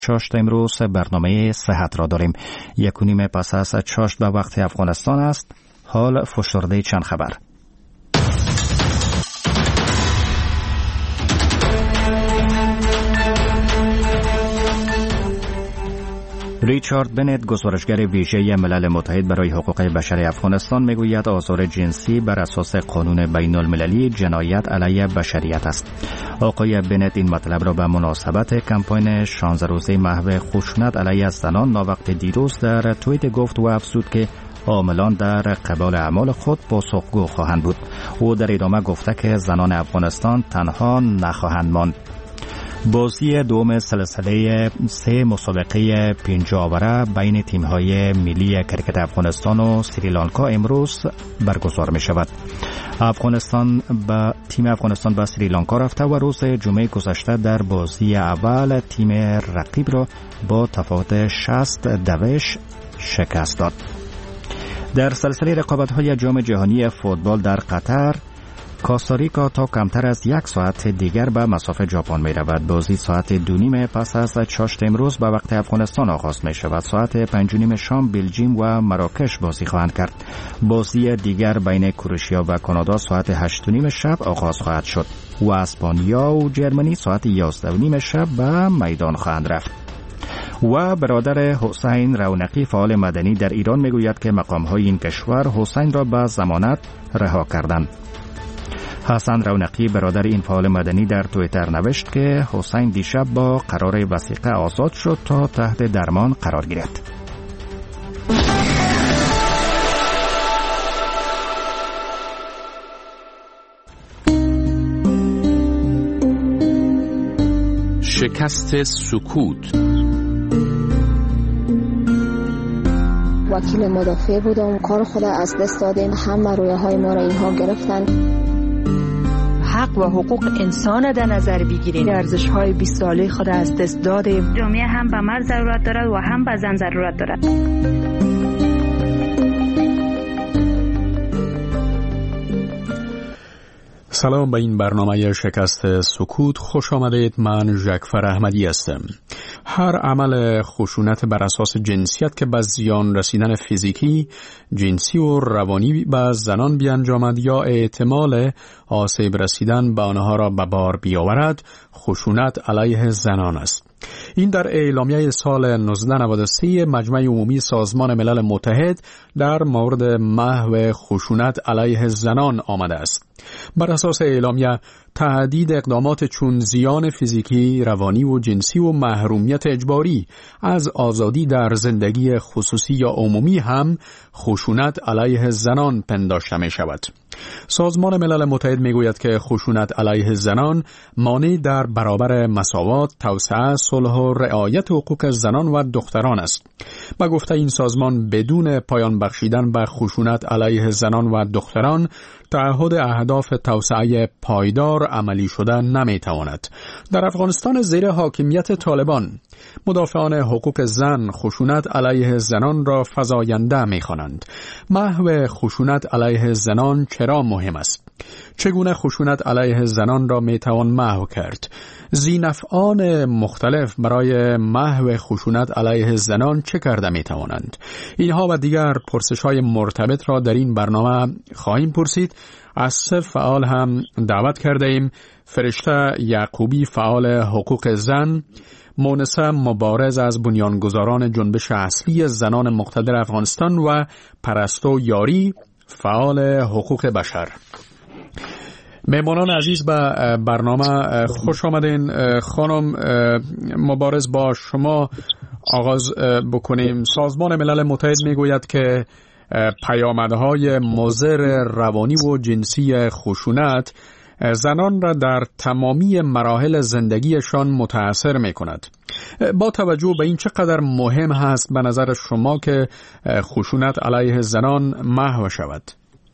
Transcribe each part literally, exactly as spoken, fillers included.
چاشت امروز برنامه صحت را داریم. یک و نیم پس از چاشت به وقت افغانستان است. حال فشرده چند خبر. ریچارد بنت، گزارشگر ویژه ملل متحد برای حقوق بشر افغانستان، میگوید آزار جنسی بر اساس قانون بین المللی جنایت علیه بشریت است. آقای بنت این مطلب را به مناسبت کمپاین شانزده روزه محو خشونت علیه زنان ناوقت دیروز در توییت گفت و افزود که عاملان در قبال اعمال خود پاسخگو خواهند بود. او در ادامه گفته که زنان افغانستان تنها نخواهند ماند. بازی دوم سلسله سه مسابقه پنج آوره بین تیم‌های ملی کرکت افغانستان و سریلانکا امروز برگزار می شود. افغانستان با تیم افغانستان به سریلانکا رفته و روز جمعه گذشته در بازی اول تیم رقیب را با تفاوت شصت دوش شکست داد. در سلسله رقابت‌های جام جهانی فوتبال در قطر، کوستاریکا تا کمتر از یک ساعت دیگر به مسافه ژاپن می رود. بازی ساعت دو نیم پس از چاشت امروز به وقت افغانستان آغاز می شود. ساعت پنج نیم شام بلژیم و مراکش بازی خواهند کرد. بازی دیگر بین کروشیا و کانادا ساعت هشت نیم شب آغاز خواهد شد و اسپانیا و جرمنی ساعت یازده نیم شب به میدان خواهند رفت. و برادر حسین رونقی، فعال مدنی در ایران، می گوید که مقام‌های این کشور حسین را به ضمانت رها کردند. حسن رونقی، برادر این فعال مدنی، در توییتر نوشت که حسین دیشب با قرار وثیقه آزاد شد تا تحت درمان قرار گیرد. شکست سکوت. وکیل مدافع بودم، کار خود از دست دادیم، همه رویه های ما را اینها گرفتن. حق و حقوق انسان در نظر بگیریم. ارزش های بیست ساله خود از دست دادیم. جامعه هم به مرد ضرورت دارد و هم به زن ضرورت دارد. سلام به این برنامه شکست سکوت، خوش آمدید. من ژکفر احمدی هستم. هر عمل خشونت بر اساس جنسیت که به زیان رسیدن فیزیکی، جنسی و روانی به زنان بیانجامد یا احتمال آسیب رسیدن به آنها را به بار بیاورد، خشونت علیه زنان است. این در اعلامیه سال نوزده نود و سه مجمع عمومی سازمان ملل متحد در مورد محو خشونت علیه زنان آمده است. بر اساس اعلامیه، تهدید اقدامات چون زیان فیزیکی، روانی و جنسی و محرومیت اجباری از آزادی در زندگی خصوصی یا عمومی هم خشونت علیه زنان پنداشته می شود. سازمان ملل متحد می گوید که خشونت علیه زنان مانع در برابر مساوات، توسعه، صلح و رعایت حقوق زنان و دختران است. با گفته این سازمان، بدون پایان بخشیدن به خشونت علیه زنان و دختران، تعهد اهداف توسعه پایدار عملی شده نمیتواند. در افغانستان زیر حاکمیت طالبان، مدافعان حقوق زن خشونت علیه زنان را فزاینده می‌خوانند. محو خشونت علیه زنان چرا مهم است؟ چگونه خشونت علیه زنان را میتوان محو کرد؟ ذی‌نفعان مختلف برای محو خشونت علیه زنان چه کرده میتوانند؟ اینها و دیگر پرسش‌های مرتبط را در این برنامه خواهیم پرسید. از سه فعال هم دعوت کرده ایم: فرشته یعقوبی، فعال حقوق زن، مونسه مبارز از بنیانگذاران جنبش اصلی زنان مقتدر افغانستان و پرستو یاری، فعال حقوق بشر. مهمانان عزیز به برنامه خوش آمدین. خانم مبارز، با شما آغاز بکنیم. سازمان ملل متحد میگوید که پیامدهای مضر روانی و جنسی خشونت زنان را در تمامی مراحل زندگیشان متاثر می کند. با توجه به این چقدر مهم هست به نظر شما که خشونت علیه زنان محو شود؟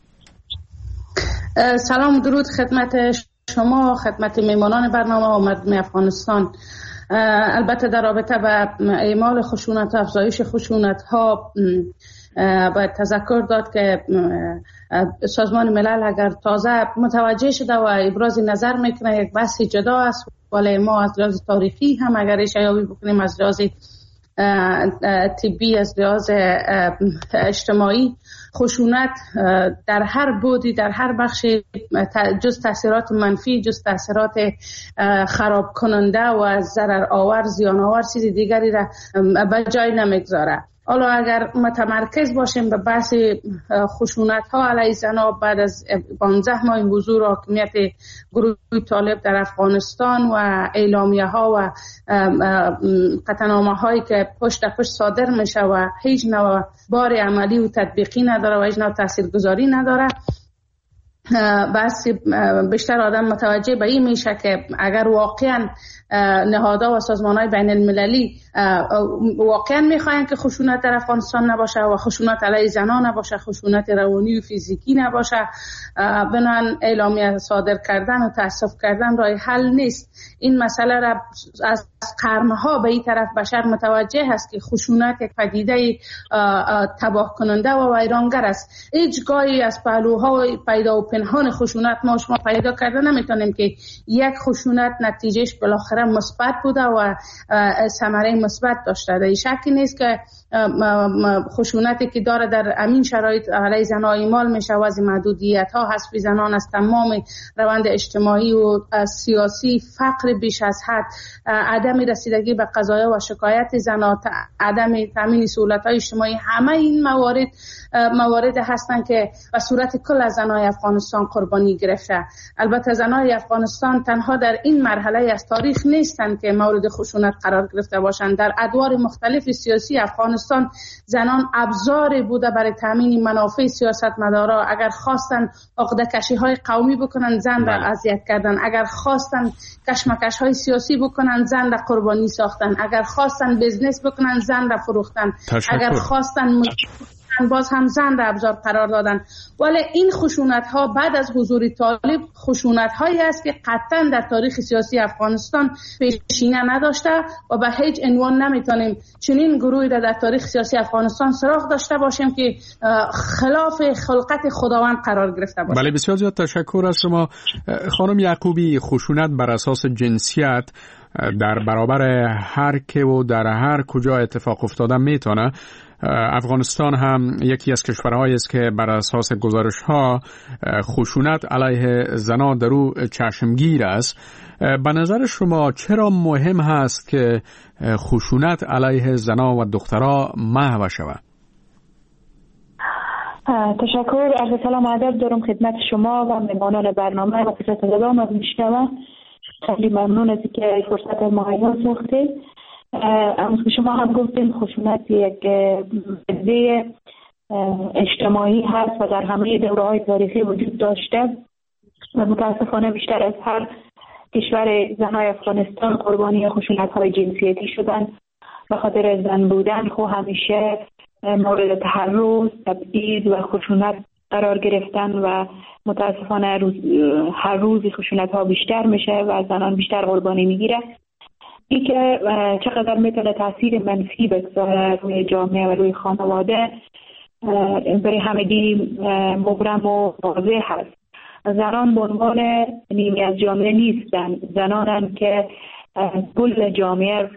سلام و درود خدمت شما، خدمت میمانان برنامه و مردم افغانستان. البته در رابطه با اعمال خشونت و افزایش خشونت ها باید تذکر داد که سازمان ملل اگر تازه متوجه شده و ابراز نظر میکنه یک بحث جدا است. ولی ما از لحاظ تاریخی هم اگر اشاره بکنیم، از لحاظ طبی، از لحاظ اجتماعی، خشونت در هر بودی، در هر بخش، جز تاثیرات منفی، جز تاثیرات خراب کننده و ضرر آور، زیان آور، چیز دیگری را به جای نمیگذاره. حالا اگر متمرکز باشیم به بحث خشونت ها علیه زنها بعد از پانزده ماه حضور حاکمیت گروه طالب در افغانستان و اعلامیه ها و قطعنامه هایی که پشت پشت صادر میشه و هیچ نوع بار عملی و تطبیقی نداره و هیچ نوع تاثیرگذاری نداره، بس بیشتر آدم متوجه به این میشه که اگر واقعا نهادها و سازمانهای بین المللی واقعا میخواین که خشونت در افغانستان نباشه و خشونت علیه زنان نباشه، خشونت روانی و فیزیکی نباشه، بنان اعلامیه صادر کردن و تاسف کردن راه حل نیست. این مسئله را از قرنها به این طرف بشر متوجه هست که خشونت یک پدیده تباه کننده و ویرانگر است. هیچ گاهی از پهلوهای پیدا و پنهان خشونت ما شما پیدا کرده نمیتونیم که یک خشونت نتیجهش بالاخره مثبت بوده و ثمره مثبت داشته. در شکی نیست که خشونتی که داره در امین شرایط علیه زنان اعمال میشه و از محدودیت ها حذف زنان از تمام روند اجتماعی و سیاسی، فقر بیش از حد، عدم رسیدگی به قضایا و شکایت زنان، عدم تامین سهولت های اجتماعی، همه این موارد موارد هستند که به صورت کل از زنان افغانستان قربانی گرفته. البته زنان افغانستان تنها در این مرحله از تاریخ نیستند که مورد خشونت قرار گرفته باشند. در ادوار مختلف سیاسی افغانستان زنان ابزاری بوده برای تامین منافع سیاستمدارا. اگر خواستن عقده کشی های قومی بکنن، زن را اذیت کردن. اگر خواستن کشمکش های سیاسی بکنن، زن را قربانی ساختن. اگر خواستن بزنس بکنن، زن را فروختن. تشکر. اگر خواستن باز هم زن را ابزار قرار دادن. ولی این خشونت ها بعد از حضور طالب خشونت هایی است که قطعا در تاریخ سیاسی افغانستان پیشینه نداشته و به هیچ عنوان نمیتونیم چنین گروهی را در تاریخ سیاسی افغانستان سراغ داشته باشیم که خلاف خلقت خداوند قرار گرفته باشه. بله، بسیار زیاد تشکر از شما خانم یعقوبی. خشونت بر اساس جنسیت در برابر هر که و در هر کجا اتفاق افتاده میتونه. افغانستان هم یکی از کشورهایی است که بر اساس گزارش‌ها خشونت علیه زنان در او چشمگیر است. به نظر شما چرا مهم هست که خشونت علیه زنان و دخترها محو شود؟ تشکر. عرض سلام و ادب دارم خدمت شما و مهمانان برنامه و صدام از میشنوم. خیلی ممنون از که فرصت مهیا ساختید. امروز شما هم گفتیم خشونت یک پدیده اجتماعی هست و در همه دوره‌های تاریخی وجود داشته و متاسفانه بیشتر از هر کشور زنهای افغانستان قربانی خشونت‌های جنسیتی شدن. به خاطر زن بودن خو همیشه مورد تحرش، تبعیض و خشونت قرار گرفتن و متاسفانه روز هر روز خشونت‌ها بیشتر میشه و زنان بیشتر قربانی میگیره. این که چقدر میتونه تاثیر منفی بگذاره روی جامعه و روی خانواده برای همگی مبرم و واضح هست. زنان به عنوان نیمی از جامعه نیستن، زنانن که کل جامعه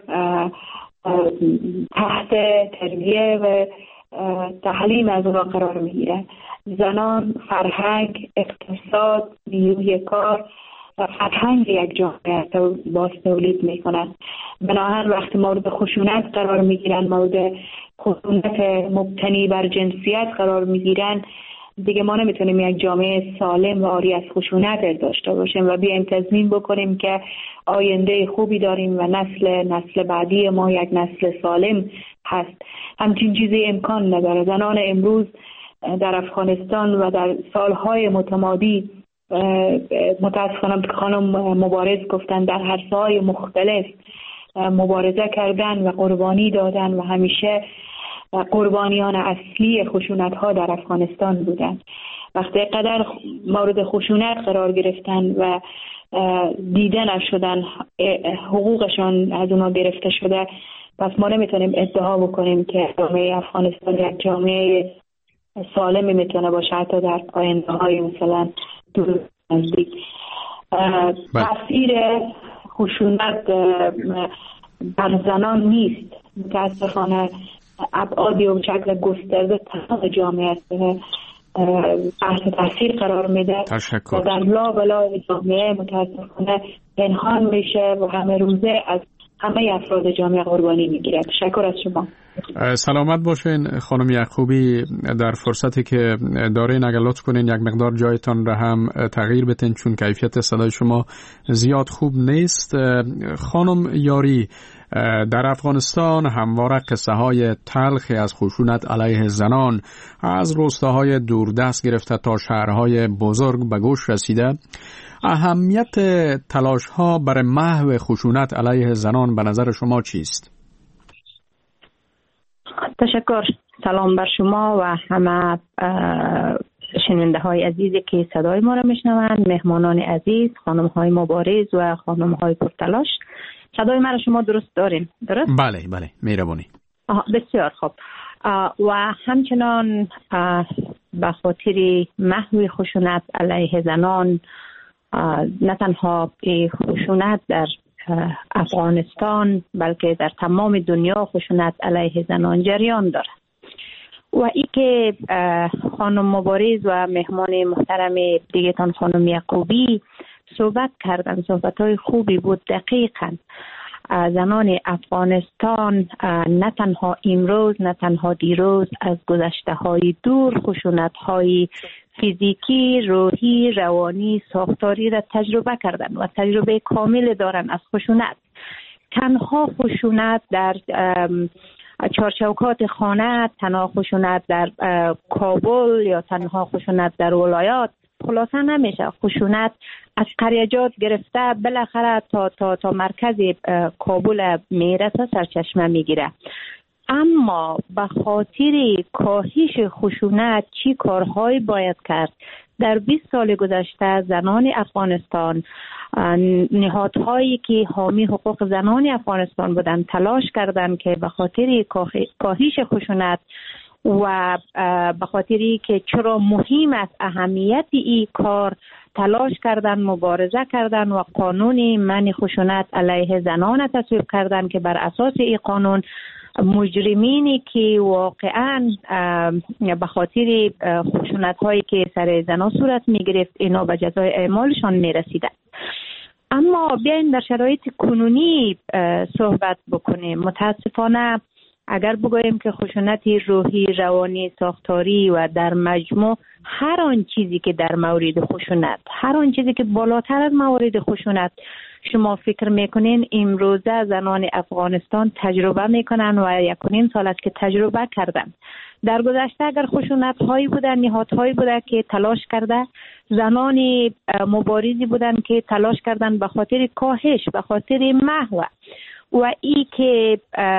تحت تربیه و تعلیم از اونها قرار میگیره. زنان فرهنگ، اقتصاد، نیروی کار و فرهنگ یک جامعه باز تولید میکنن. بنابراین وقتی مورد خشونت قرار میگیرن، مورد خشونت مبتنی بر جنسیت قرار میگیرن، دیگه ما نمیتونیم یک جامعه سالم و عاری از خشونت داشته باشیم و بیایم تضمین بکنیم که آینده خوبی داریم و نسل نسل بعدی ما یک نسل سالم هست. همچین چیزی امکان نداره. زنان امروز در افغانستان و در سالهای متمادی متاسفانه خانم مبارز گفتن در هر ساحه مختلف مبارزه کردن و قربانی دادن و همیشه قربانیان اصلی خشونت ها در افغانستان بودن. وقتی قدر مورد خشونت قرار گرفتن و دیده نشدن، حقوقشان از اونا گرفته شده، پس ما نمیتونیم ادعا بکنیم که جامعه افغانستان یک جامعه سالمی میتونه باشه حتی در آینده های مثلا دور نزدیک. تاثیر خشونت بر زنان نیست. متاسفانه ابعادی و شکل گسترده تمام جامعه تحت تاثیر قرار میده و در لابلای جامعه متاسفانه پنهان میشه و همه روزه از همه افراد جامعه قربانی میگیره. تشکر از شما. سلامت باشین خانم یعقوبی. در فرصتی که دارین اگر لطف کنین یک مقدار جایتان را هم تغییر بتین چون کیفیت صدای شما زیاد خوب نیست. خانم یاری، در افغانستان همواره قصه های تلخی از خشونت علیه زنان از روستاهای دوردست گرفته تا شهرهای بزرگ به گوش رسیده. اهمیت تلاش ها برای محو خشونت علیه زنان به نظر شما چیست؟ تشکر. سلام بر شما و همه شنونده های عزیزی که صدای ما را میشنوند، مهمانان عزیز، خانم های مبارز و خانم های پرتلاش. صدای ما را شما درست دارین؟ درست؟ بله بله، مهربانی. بسیار خوب. و همچنان به خاطر محو خشونت علیه زنان، نه تنها خشونت در افغانستان بلکه در تمام دنیا خشونت علیه زنان جریان دارد و ای که خانم مبارز و مهمان محترم دیگه‌تان خانم یعقوبی صحبت کردن، صحبت‌های خوبی بود. دقیقاً زنان افغانستان نه تنها امروز نه تنها دیروز از گذشته‌های دور خشونت‌های فیزیکی، روحی، روانی، ساختاری را تجربه کردن و تجربه کامل دارن از خشونت. تنها خشونت در چارچوکات خانه، تنها خشونت در کابل یا تنها خشونت در ولایات خلاصه نمیشه. خشونت از قریجات گرفته بالاخره تا تا تا مرکز کابل میرسه، سرچشمه میگیره. اما به خاطر کاهش خشونت چی کارهایی باید کرد؟ در بیست سال گذشته زنان افغانستان، نهادهایی که حامی حقوق زنان افغانستان بودند، تلاش کردند که به خاطر کاهش خشونت و به خاطری که چرا مهم است اهمیت این کار، تلاش کردن، مبارزه کردن و قانون منع خشونت علیه زنان تصویب کردن که بر اساس این قانون مجرمینی که واقعا به خاطر خشونت هایی که سر زنان صورت می گرفت اینا به جزای اعمالشان می رسیدن. اما بیاین در شرایط کنونی صحبت بکنیم. متاسفانه اگر بگوییم که خشونت روحی، روانی، ساختاری و در مجموع هر آن چیزی که در مورد خشونت، هر آن چیزی که بالاتر از موارد خشونت شما فکر میکنین امروزه زنان افغانستان تجربه میکنن و یک و نیم سال است که تجربه کردن. در گذشته اگر خشونت هایی بودن، نهادهایی بوده که تلاش کرده، زنان مبارزی بودن که تلاش کردن به خاطر کاهش، به خاطر محو و ای که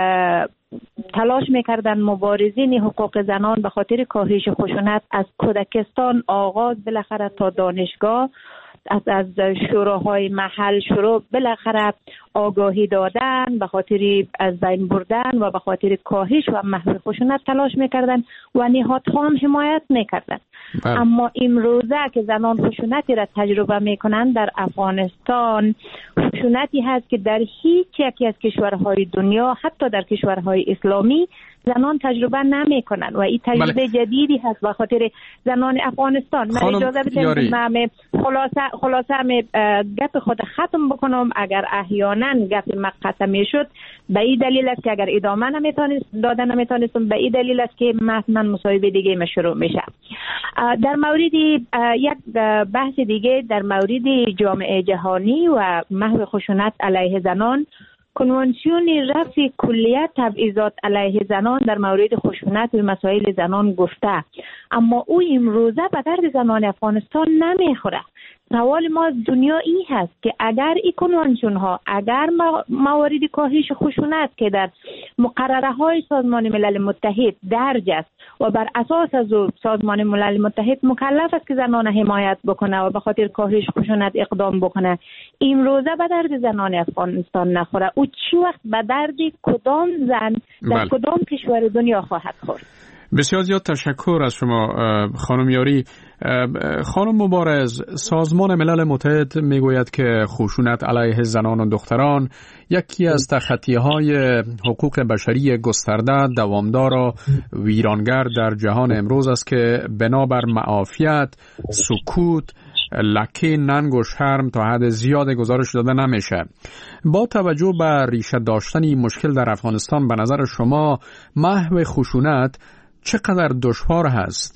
تلاش میکردن مبارزین حقوق زنان به خاطر کاهش خشونت از کودکستان آغاز بالاخره تا دانشگاه، از از شوراهای محل شروع بالاخره آگاهی دادن، به خاطر از بین بردن و به خاطر کاهش و محو خشونت تلاش میکردن و نهادها هم حمایت میکردن. اما امروزه که زنان خشونتی را تجربه میکنن در افغانستان، خشونتی هست که در هیچ یکی از کشورهای دنیا، حتی در کشورهای اسلامی زنان تجربه نمی کنن و این تجربه بله. جدیدی هست به خاطر زنان افغانستان. من اجازه بدید من خلاصه خلاصه گپ خود ختم بکنم. اگر احیانا گپ مقطع میشد به این دلیل است که اگر ادامه نمیتونست دادن نمیتونستم به این دلیل است که من مصاحبه دیگه ما شروع میشه. در مورد یک بحث دیگه در مورد جامعه جهانی و محو خشونت علیه زنان، کنوانسیون رفع کلیه تبعیضات علیه زنان در مورد خشونت و مسائل زنان گفته، اما او امروزه به درد زنان افغانستان نمیخوره. سوال ما دنیا این هست که اگر این کنوانسیون ها، اگر موارد کاهش خشونت که در مقرره های سازمان ملل متحد درج است و بر اساس از سازمان ملل متحد مکلف است که زنان حمایت بکنه و به خاطر کاهش خشونت اقدام بکنه، امروزه به درد زنان افغانستان نخوره، او چی وقت به درد کدام زن در بله. کدام کشور دنیا خواهد خورد؟ بسیار زیاد تشکر از شما خانم یاری. خانم مبارز، سازمان ملل متحد میگوید که خشونت علیه زنان و دختران یکی از تخطی‌های حقوق بشری گسترده، دوامدار و ویرانگر در جهان امروز است که بنابر معافیت، سکوت، لکه، ننگ و شرم تا حد زیاد گزارش داده نمیشه. با توجه به ریشه داشتن این مشکل در افغانستان، به نظر شما محو خشونت چقدر دشوار هست؟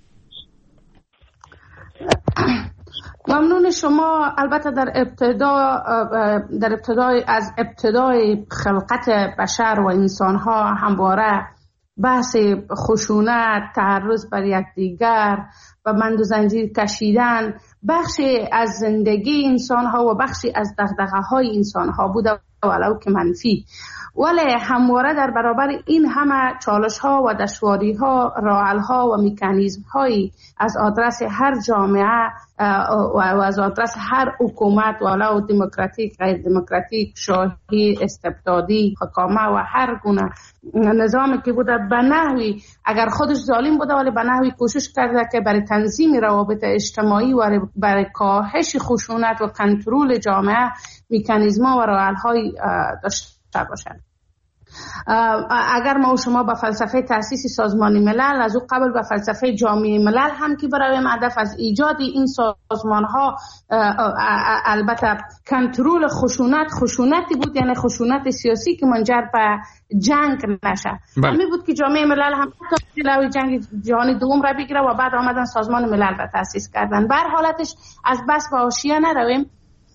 ممنون شما. البته در ابتدا در ابتدای از ابتدای خلقت بشر و انسان‌ها همواره بحث خشونت، تعرض بر یکدیگر و بند و زنجیر کشیدن بخشی از زندگی انسان‌ها و بخشی از دغدغه‌های انسان‌ها بوده، ولو که منفی. ولی همواره در برابر این همه چالش‌ها و دشواری‌ها، راه‌حل‌ها و مکانیزم‌هایی از آدرس هر جامعه و از آدرس هر حکومت، ولو دموکراتیک، غیر دموکراتیک، شاهی، استبدادی، حکامه و هر گونه نظامی که بوده، به نحوی اگر خودش ظالم بوده ولی به نحوی کوشش کرده که برای تنظیم روابط اجتماعی و برای کاهش خشونت و کنترل جامعه مکانیزم‌ها و راه‌حل‌های داشته باشد. اگر ما و شما با فلسفه تأسیس سازمان ملل از او قبل با فلسفه جامعه ملل هم که برویم، هدف از ایجاد این سازمان ها البته کنترل خشونت خشونتی بود، یعنی خشونت سیاسی که منجر به جنگ نشه. همین بود که جامعه ملل هم جلوی جنگ جهانی دوم را بگیره و بعد آمدن سازمان ملل را تأسیس کردن. بر حالتش از بس به حاشیه نرویم،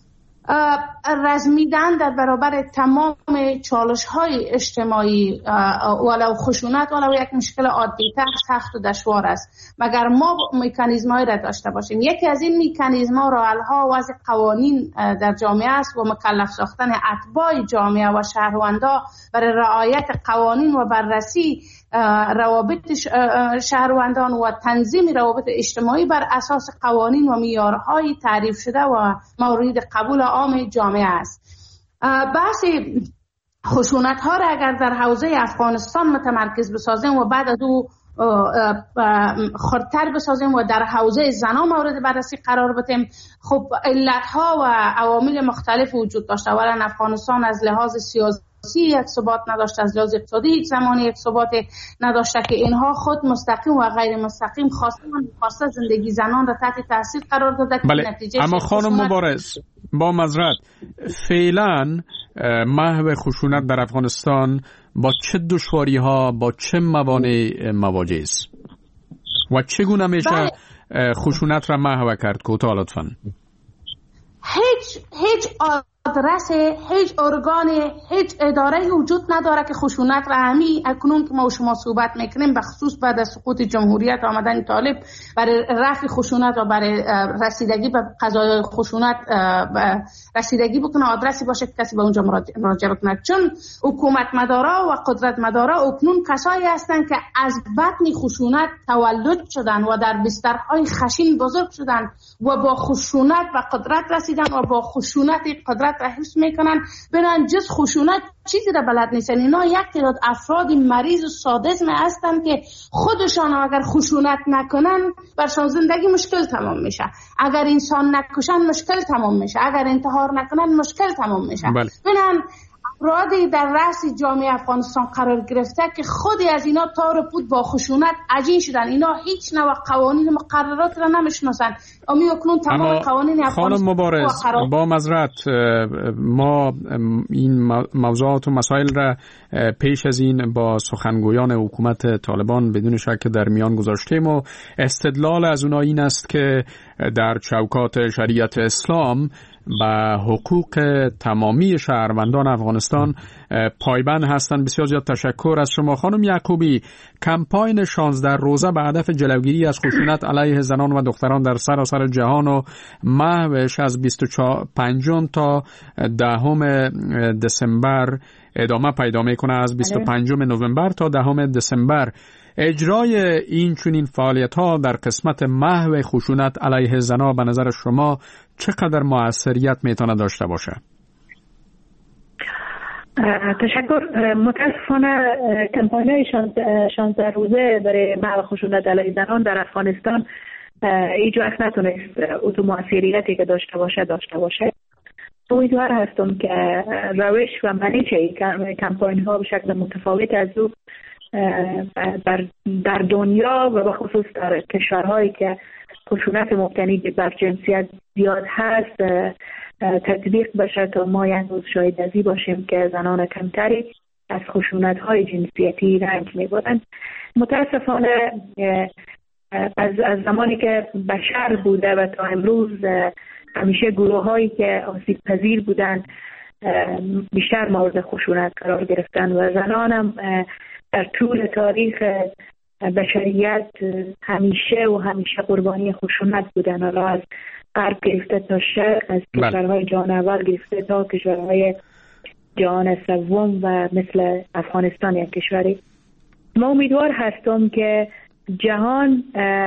رزمیدن در برابر تمام چالش های اجتماعی ولو خشونت ولو یک مشکل عادی تر سخت و دشوار است، مگر ما مکانیزم های را داشته باشیم. یکی از این مکانیزم ها راه‌حل‌ها وضع قوانین در جامعه است و مکلف ساختن اتباع جامعه و شهروندا برای رعایت قوانین و بررسی روابط شهروندان و تنظیم روابط اجتماعی بر اساس قوانین و معیارهای تعریف شده و مورد قبول عام جامعه است. بحث خشونت ها را اگر در حوزه افغانستان متمرکز بسازیم و بعد از او خردتر بسازیم و در حوزه زنان مورد بررسی قرار بدیم، خب علت ها و عوامل مختلف وجود داشته. اولا افغانستان از لحاظ سیاسی یک ثبات نداشته، از لحاظ اقتصادی یک زمانی یک ثبات نداشته که اینها خود مستقیم و غیر مستقیم خواستن خواسته زندگی زنان را تحت تاثیر قرار داده. بله. نتیجه اما خانم مبارز، با معذرت، فعلا محو خشونت در افغانستان با چه دشواری ها، با چه موانع مواجه است و چگونه میشه بله. خشونت را محو کرد؟ کوتاه لطفاً. هیچ هیچ آدرس، هیچ ارگان، هیچ اداره وجود نداره که خشونت را همی اکنون که ما و شما صحبت میکنیم به خصوص بعد از سقوط جمهوریت آمدن طالب برای رفع خشونت و برای رسیدگی به قضایای خشونت رسیدگی بکنه، آدرسی باشه که کسی به اونجا مراجعه بکنه. چون حکومت مدارا و قدرت مدارا اکنون کسایی هستند که از بطن خشونت تولد شدن و در بسترهای خشن بزرگ شدن و با خشونت و قدرت رسیدن و با خشونت قدرت را حفظ میکنن. بنابراین جز خشونت چیزی را بلد نیستن. اینا یک تعداد افراد مریض و سادism هستن که خودشان اگر خشونت نکنن برشان زندگی مشکل تمام میشه، اگر انسان نکشن مشکل تمام میشه، اگر انتحار نکنن مشکل تمام میشه. بنابراین افرادی در رأس جامعه افغانستان قرار گرفته که خودی از اینا تار و پود با خشونت عجین شدن. اینا هیچ نوع قوانین مقررات را نمیشناسن. امی اکنون تمام قوانین افغانستان. خانم مبارز، با معذرت ما این موضوعات و مسائل را پیش از این با سخنگویان حکومت طالبان بدون شک در میان گذاشتیم و استدلال از اونها این است که در چوکات شریعت اسلام به حقوق تمامی شهروندان افغانستان پایبند هستند. بسیار زیاد تشکر از شما. خانم یعقوبی، کمپاین شانزده روزه به هدف جلوگیری از خشونت علیه زنان و دختران در سراسر جهان و محوش از بیست و پنجم تا دهم دسامبر ادامه پیدا میکنه. از بیست و پنجم نوامبر تا دهم دسامبر اجرای این چنین فعالیت‌ها در قسمت محو خشونت علیه زنان به نظر شما چقدر موثریت میتونه داشته باشه؟ تشکر. متاسفانه کمپاین‌های شانزده روزه برای محو خشونت علیه زنان در افغانستان هیچ وقت نتونست اتو موثریتی که داشته باشه داشته باشه. امیدوار هستم که روش و منیچه کمپاین ها به شکل متفاوت از او در, در دنیا و به خصوص در کشورهایی که خشونت مبتنی بر جنسیت زیاد هست تطبیق بشه تا ما یک روز شاهد ازی باشیم که زنان کمتری از خشونت های جنسیتی رنج میبرند. متاسفانه از, از زمانی که بشر بوده و تا امروز همیشه گروه هایی که آسیب پذیر بودن بیشتر مورد خشونت قرار گرفتن و زنان هم در طول تاریخ بشریت همیشه و همیشه قربانی خشونت بودن، حالا از غرب گرفته تا شرق، از کشورهای جهان اول گرفته تا کشورهای جهان سوم و مثل افغانستان یک کشوری. ما امیدوار هستم که جهان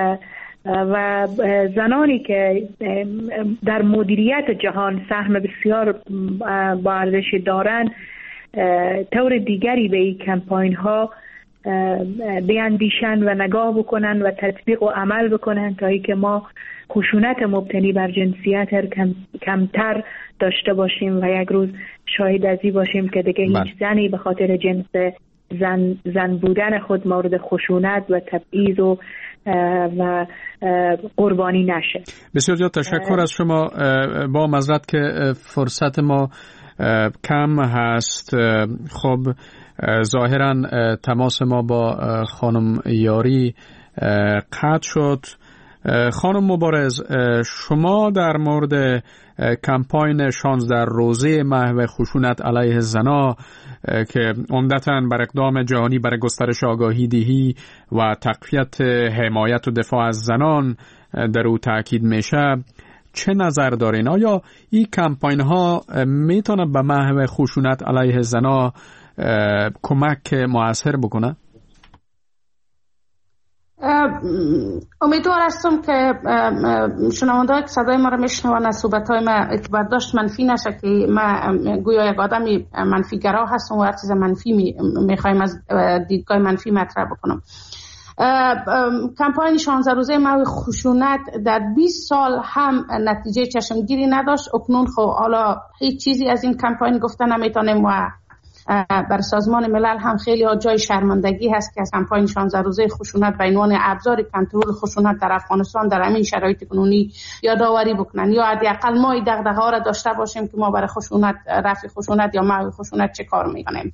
و زنانی که در مدیریت جهان سهم بسیار با ارزش دارند طور دیگری به این کمپاین ها بیاندیشن و نگاه بکنن و تطبیق و عمل بکنن تا ای که ما خشونت مبتنی بر جنسیت کم، کمتر داشته باشیم و یک روز شاهد ازی باشیم که دیگه هیچ زنی به خاطر جنس زن, زن بودن خود مورد خشونت و تبعیض و و قربانی نشه. بسیار زیاد تشکر از شما. با معذرت که فرصت ما کم هست، خب ظاهرا تماس ما با خانم یاری قطع شد. خانم مبارز، شما در مورد کمپاین شانزده روزه محو خشونت علیه زنان که عمدتاً بر اقدام جهانی برای گسترش آگاهی دهی و تقویت حمایت و دفاع از زنان در او تاکید میشه، چه نظر دارین؟ آیا این کمپاین ها میتونه به محو خشونت علیه زنان کمک مؤثر بکنه؟ امیدوار هستم که شنونده‌ها که صدای ما را میشنوند از صحبت‌های ما که برداشت منفی نشه که ما گویا یک آدم منفی گرا هستم و هر چیز منفی میخوایم از دیدگاه منفی مطرح بکنم. کمپاین شانزده روزه محو خشونت در بیست سال هم نتیجه چشمگیری نداشت. اکنون خب حالا هیچ چیزی از این کمپاین گفته نمیتونیم و بر سازمان ملل هم خیلی ها جای شرمندگی هست که از کمپاین شانزده روزه خشونت به عنوان ابزار کنترل خشونت در افغانستان در همین شرایط کنونی یادآوری بکنن یا حداقل ما این دغدغه ها را داشته باشیم که ما برای خشونت، رفع خشونت یا محو خشونت چه کار میکنیم.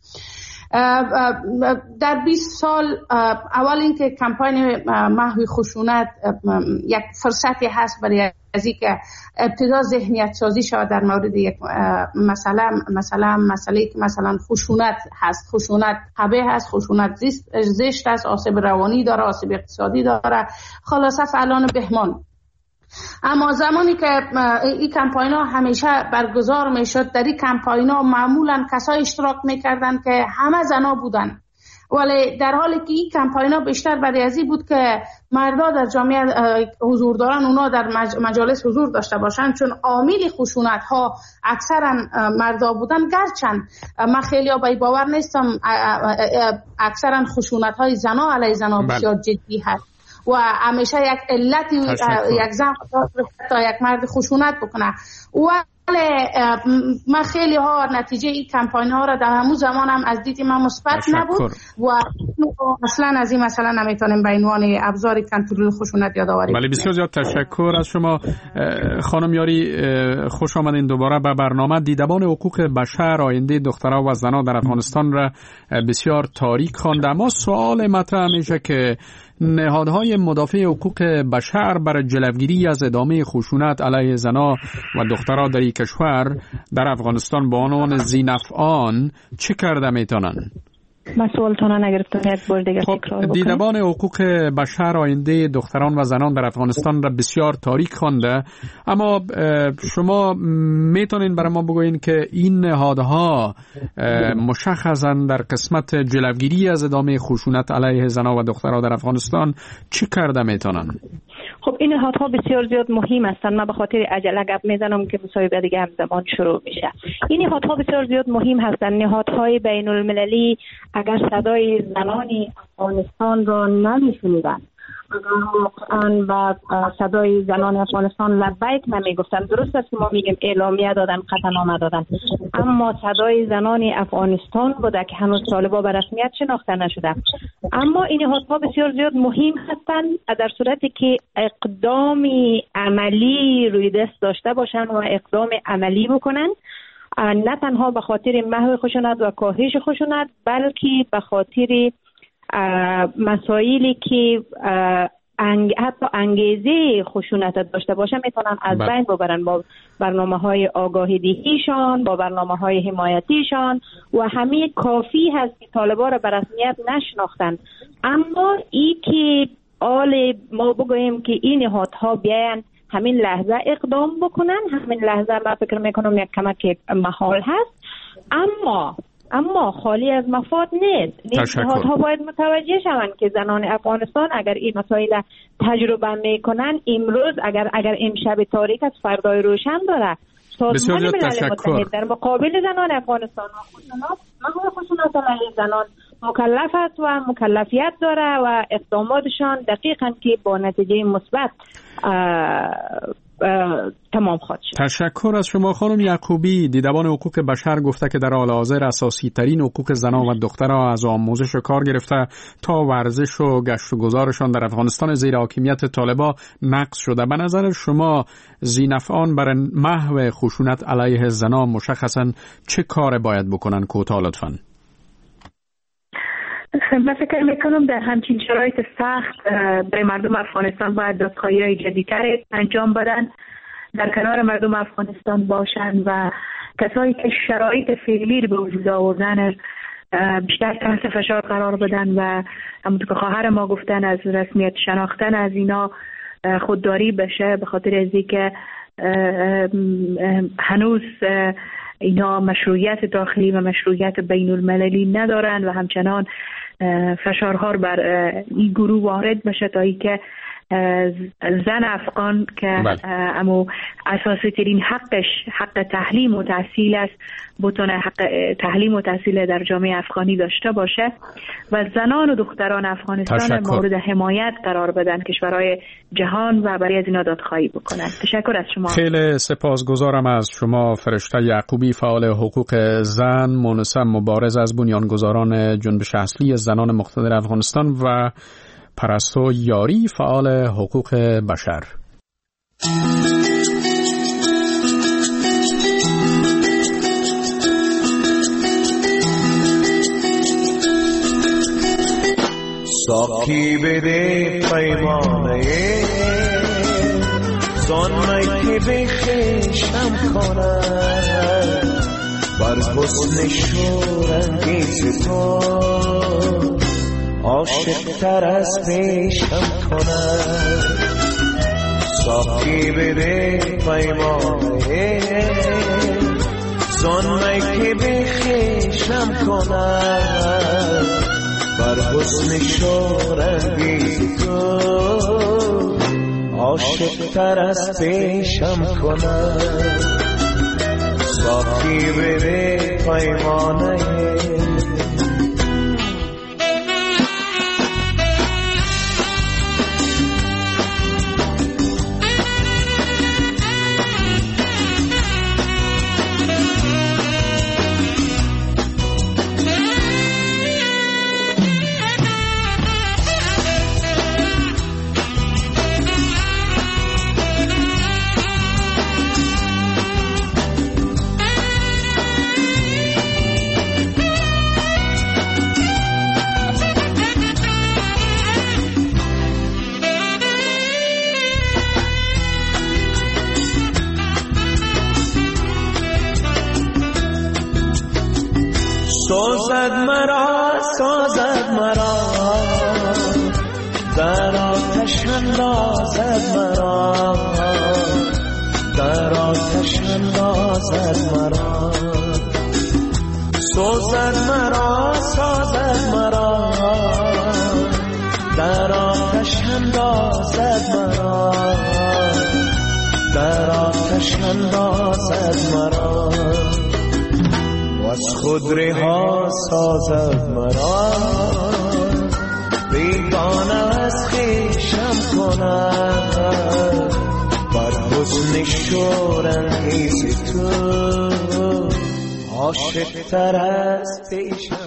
در بیست سال اول اینکه کمپاین محو خشونت یک فرصتی هست برای از اینکه ابتدا ذهنیت سازی شود در مورد یک مسئله مثلا مسئله که مثلا خشونت هست، خشونت قبیح هست، خشونت زشت است، آسیب روانی داره، آسیب اقتصادی داره، خلاصه فعلان بهمان. اما زمانی که این کمپاین ها همیشه برگزار می شد، در این کمپاین ها معمولا کسای اشتراک می کردن که همه زنا بودن، ولی در حالی که این کمپاین ها بیشتر برای ازی بود که مردا در جامعه حضور دارن، اونا در مجالس حضور داشته باشن، چون عامل خشونت ها اکثرا مردا بودن. گرچند من خیلی ها بای باور نیستم اکثرا خشونت های زنا علیه زنا بسیار جدی هست و همیشه یک علتی یک زن تا یک مرد خشونت بکنه، ولی من خیلی ها نتیجه این کمپاین ها را در همون زمان هم از دید من مثبت نبود و اصلا از این مثلا نمیتونیم به عنوان ابزار کنترل خشونت یادآوری کنیم. بله، بسیار زیاد تشکر از شما خانم یاری. خوش آمدین دوباره به برنامه. دیدبان حقوق بشر آینده دخترها و زنان در افغانستان را بسیار تاریک خوانده، اما سوال مطرح میشه که نهادهای مدافع حقوق بشر برای جلوگیری از ادامه خشونت علیه زنان و دخترها در این کشور در افغانستان با عنوان ذی‌نفعان چه کرده میتونن؟ من سوالتون نگرفتم، یک بار دیگه تکرار بکنید. دیدبان حقوق بشر آینده دختران و زنان در افغانستان را بسیار تاریک خوانده، اما شما میتونین برای ما بگوین که این نهادها مشخصا در قسمت جلوگیری از ادامه خشونت علیه زنان و دختران در افغانستان چی کرده میتونن؟ خب این نهادها بسیار زیاد مهم هستند. من به خاطر عجله گپ میزنم که مصاحبه دیگه همزمان شروع میشه. این نهادها بسیار زیاد مهم هستند. نهادهای بین المللی اگر صدای زنان افغانستان را نمیشنیدن، اگر و صدای زنان افغانستان لبیک نمیگفتن، درست است که ما میگیم اعلامیه دادن، قطعنامه دادن، اما صدای زنان افغانستان بوده که هنوز طالبان به رسمیت شناخته نشده. اما این نهادها بسیار زیاد مهم هستند در صورتی که اقدام عملی روی دست داشته باشن و اقدام عملی بکنن، نه تنها به خاطر محو خشونت و کاهش خشونت، بلکه به خاطر مسائلی که انگ... حتی انگیزه خشونت داشته باشه میتونن از بین ببرن با برنامه های آگاهی دهیشان، با برنامه های حمایتیشان، و همه کافی هست که طالبان را به رسمیت نشناختن. اما ای که آل ما بگوییم که این نهادها بیاین همین لحظه اقدام بکنن، همین لحظه من فکر میکنم یک کمک محال هست، اما اما خالی از مفاد نیست. نهادها باید متوجه شوند که زنان افغانستان اگر این مسائل تجربه میکنن، امروز اگر اگر امشب تاریک از فردای روشن داره. سازمان ملل متحد در مقابل زنان افغانستان و خشونت، محو خشونت علیه زنان مکلف است و مکلفیت داره و اقداماتشان دقیقاً که با نتیجه مثبت تمام خواهد شد. تشکر از شما خانم یعقوبی. دیدبان حقوق بشر گفته که در حال حاضر اساسی ترین حقوق زنان و دخترها از آموزش و کار گرفته تا ورزش و گشت و گذارشان در افغانستان زیر حاکمیت طالبان نقض شده. به نظر شما ذی‌نفعان برای محو خشونت علیه زنان مشخصاً چه کار باید بکنن؟ کوتاه لطفاً. من فکر میکنم در همچین شرایط سخت برای مردم افغانستان باید دادخواهی‌های جدی‌تر انجام بدن، در کنار مردم افغانستان باشند و کسایی که شرایط فعلی رو به وجود آوردن بیشتر تحت فشار قرار بدن و همونطور که خواهر ما گفتن از رسمیت شناختن از اینا خودداری بشه، به خاطر از اینکه هنوز اینا مشروعیت داخلی و مشروعیت بین المللی ندارن و همچنان فشارها بر این گروه وارد بشه تا ای که زن افغان که اما اساسی ترین حقش حق تعلیم و تحصیل است، بتونه حق تعلیم و تحصیل در جامعه افغانی داشته باشه و زنان و دختران افغانستان تشکر. مورد حمایت قرار بدن، کشورهای جهان و برای از اینا دادخواهی بکنن. تشکر از شما. خیلی سپاسگزارم از شما فرشته یعقوبی، فعال حقوق زن، مونسه مبارز از بنیانگذاران جنبش اصلی زنان مقتدر افغانستان، و پرستو یاری، فعال حقوق بشر. ساقی بده پیمانه زانمایی که بخشم کنم بر حسن شورانگیز تو عاشق تر از پیشم کنم. ساقی بده پیمانه زانمایی که بخشم کنم بر حسن شورانگیز تو عاشق تر از پیشم کنم. ساقی بده پیمانه سازد مرا سازد مرا در آتش اندازد مرا در آتش اندازد مرا سازد مرا سازد مرا در آتش اندازد مرا آتش اندازد مرا و از خود رها سازد مرا بیگانه از خویشم کند بر حسن شورانگیز تو عاشق تر از پیشم